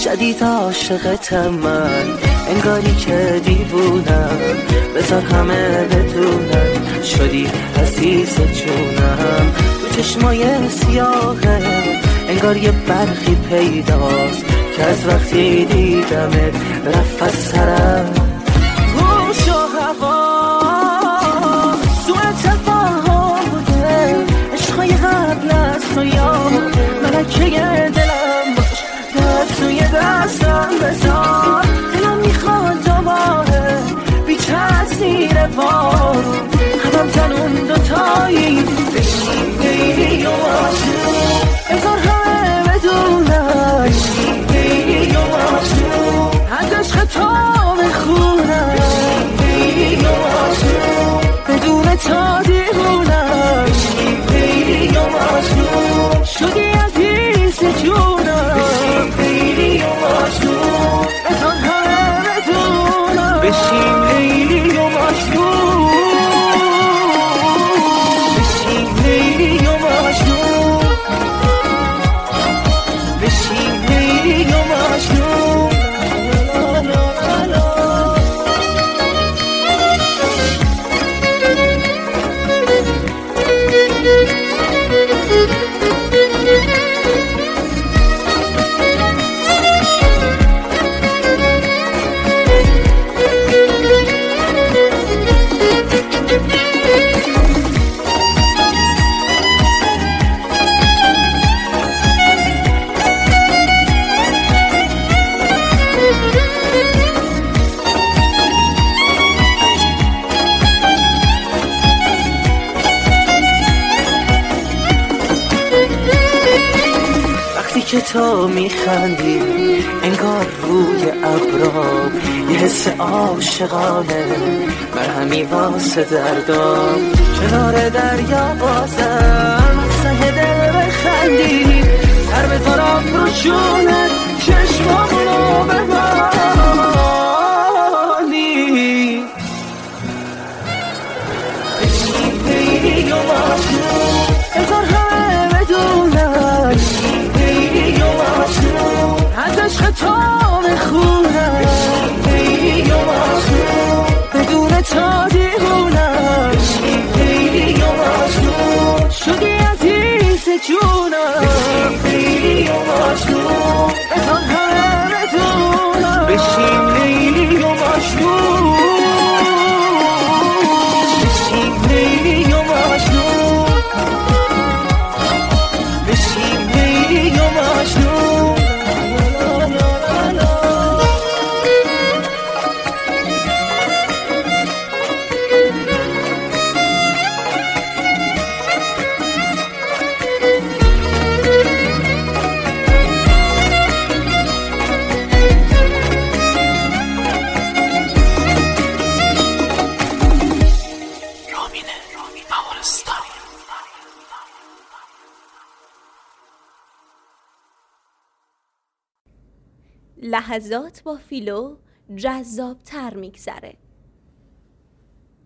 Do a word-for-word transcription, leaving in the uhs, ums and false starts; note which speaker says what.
Speaker 1: شدید عاشقتم من، انگاری که دیوونم، بذار همه بدونم شدی عزیز جونم. تو چشمای سیاهه انگار یه برخی پیداست که از وقتی دیدمت رفت از سرم. گوش و هوا سوء تفاهم بوده، عشقای قبل از تو یاد ملکه دلم باش، دست توی دستم بذار، دلم میخواد دوباره بی تاثیر بارون همم تنون دوتایی بشیم بیلی و ماشون، بذار همه بدونم بشیم بیلی و ماشون، از عشق تو بخونم بشیم بیلی و ماشون، بدون تا دیوونم بشیم بیلی و ماشون، شدی عزیز جونم بشیم بیلی و ماشون، بذار همه بدونم بشیم بیلی و ماشون، بشیم بیلی و ماشون، بشیم بیلی و ماشون. که تو میخندی انگار روی ابرام یه حس عاشقانه مرهمی واسه دردام، کنار دریا بازم سه دل بخندی، سر به طرف رو شونت چشمامونو ببانی، بشیم بیلی و ماشون، بذار همه بدونم بشیم بیلی و ماشون، از عشق تو بخونم بشیم بیلی و ماشون، بدون تا دیوونم بشیم بیلی و ماشون، شدی عزیز جونم بشیم بیلی و ماشون، بذار همه بدونم بشیم لیلی و ماشون، بشیم لیلی و ماشون، بشیم لیلی و ماشون.
Speaker 2: لحظات با فیلو جذاب تر میگذره.